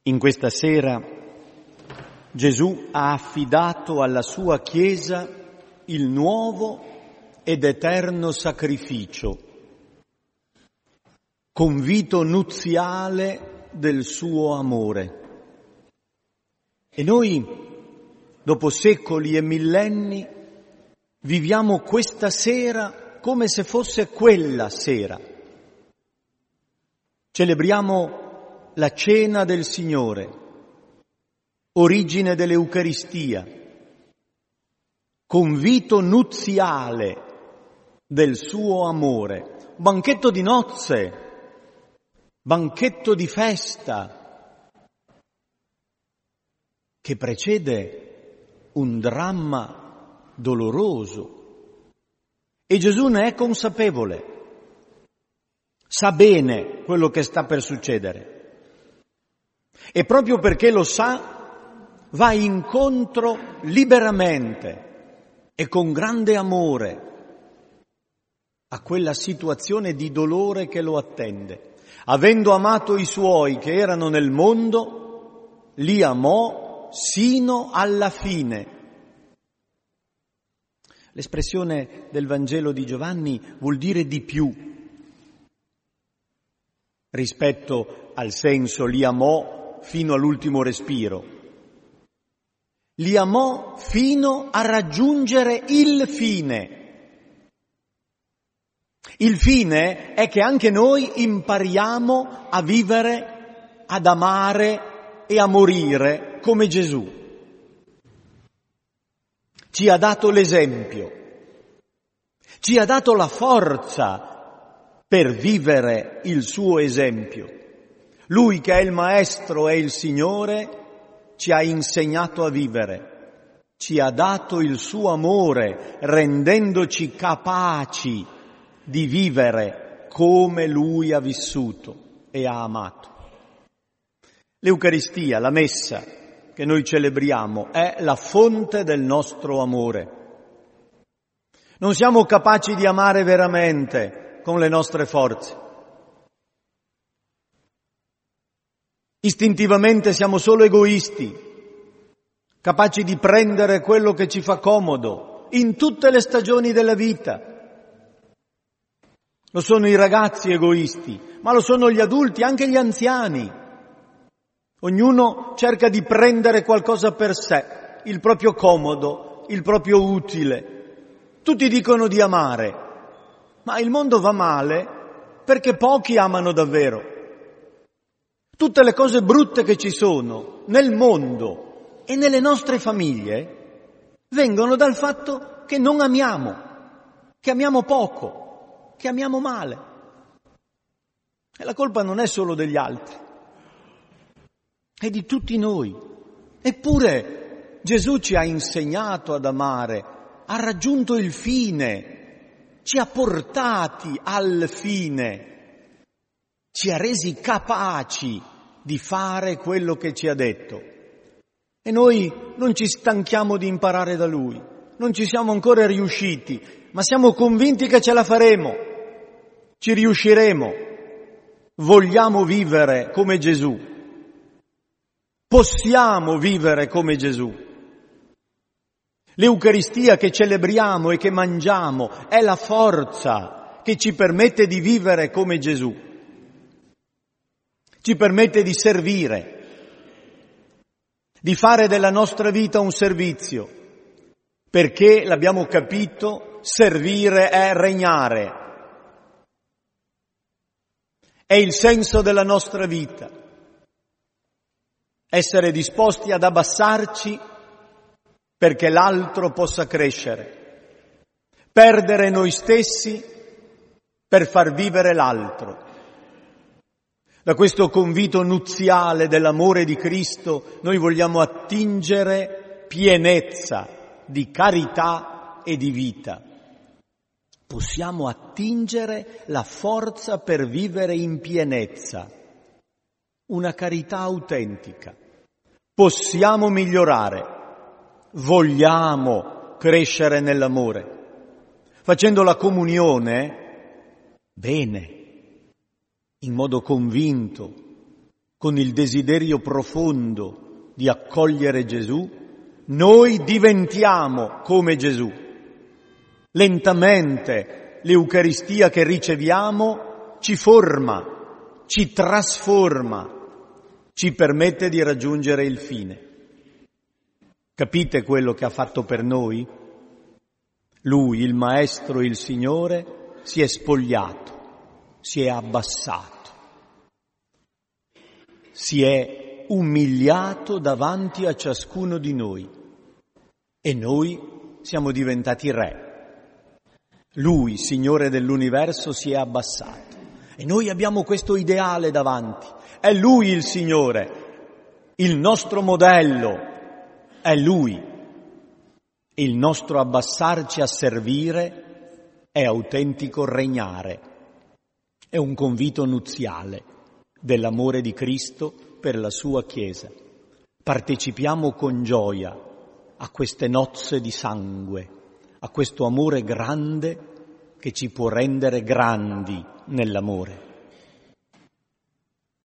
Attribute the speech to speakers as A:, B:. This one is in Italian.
A: In questa sera Gesù ha affidato alla sua Chiesa il nuovo ed eterno sacrificio, convito nuziale del suo amore. E noi, dopo secoli e millenni, viviamo questa sera come se fosse quella sera. Celebriamo la cena del Signore, origine dell'Eucaristia, convito nuziale del suo amore, banchetto di nozze, banchetto di festa, che precede un dramma doloroso. E Gesù ne è consapevole, sa bene quello che sta per succedere. E proprio perché lo sa, va incontro liberamente e con grande amore a quella situazione di dolore che lo attende. Avendo amato i suoi che erano nel mondo, li amò sino alla fine. L'espressione del Vangelo di Giovanni vuol dire di più rispetto al senso li amò fino all'ultimo respiro. Li amò fino a raggiungere il fine. Il fine è che anche noi impariamo a vivere, ad amare e a morire come Gesù. Ci ha dato l'esempio, ci ha dato la forza per vivere il suo esempio. Lui che è il Maestro e il Signore ci ha insegnato a vivere, ci ha dato il suo amore rendendoci capaci di vivere come Lui ha vissuto e ha amato. L'Eucaristia, la Messa che noi celebriamo, è la fonte del nostro amore. Non siamo capaci di amare veramente con le nostre forze. Istintivamente siamo solo egoisti, capaci di prendere quello che ci fa comodo in tutte le stagioni della vita. Lo sono i ragazzi egoisti, ma lo sono gli adulti, anche gli anziani. Ognuno cerca di prendere qualcosa per sé, il proprio comodo, il proprio utile. Tutti dicono di amare, ma il mondo va male perché pochi amano davvero. Tutte le cose brutte che ci sono nel mondo e nelle nostre famiglie vengono dal fatto che non amiamo, che amiamo poco, che amiamo male. E la colpa non è solo degli altri, è di tutti noi. Eppure Gesù ci ha insegnato ad amare, ha raggiunto il fine, ci ha portati al fine. Ci ha resi capaci di fare quello che ci ha detto. E noi non ci stanchiamo di imparare da Lui, non ci siamo ancora riusciti, ma siamo convinti che ce la faremo, ci riusciremo. Vogliamo vivere come Gesù, possiamo vivere come Gesù. L'Eucaristia che celebriamo e che mangiamo è la forza che ci permette di vivere come Gesù. Ci permette di servire, di fare della nostra vita un servizio, perché, l'abbiamo capito, servire è regnare. È il senso della nostra vita. Essere disposti ad abbassarci perché l'altro possa crescere. Perdere noi stessi per far vivere l'altro. Da questo convito nuziale dell'amore di Cristo noi vogliamo attingere pienezza di carità e di vita. Possiamo attingere la forza per vivere in pienezza, una carità autentica. Possiamo migliorare, vogliamo crescere nell'amore, facendo la comunione bene, in modo convinto, con il desiderio profondo di accogliere Gesù, noi diventiamo come Gesù. Lentamente l'Eucaristia che riceviamo ci forma, ci trasforma, ci permette di raggiungere il fine. Capite quello che ha fatto per noi? Lui, il Maestro, il Signore, si è spogliato, si è abbassato, si è umiliato davanti a ciascuno di noi e noi siamo diventati re. Lui, Signore dell'universo, si è abbassato e noi abbiamo questo ideale davanti. È Lui il Signore, il nostro modello. È Lui. Il nostro abbassarci a servire è autentico regnare. È un convito nuziale dell'amore di Cristo per la sua Chiesa. Partecipiamo con gioia a queste nozze di sangue, a questo amore grande che ci può rendere grandi nell'amore.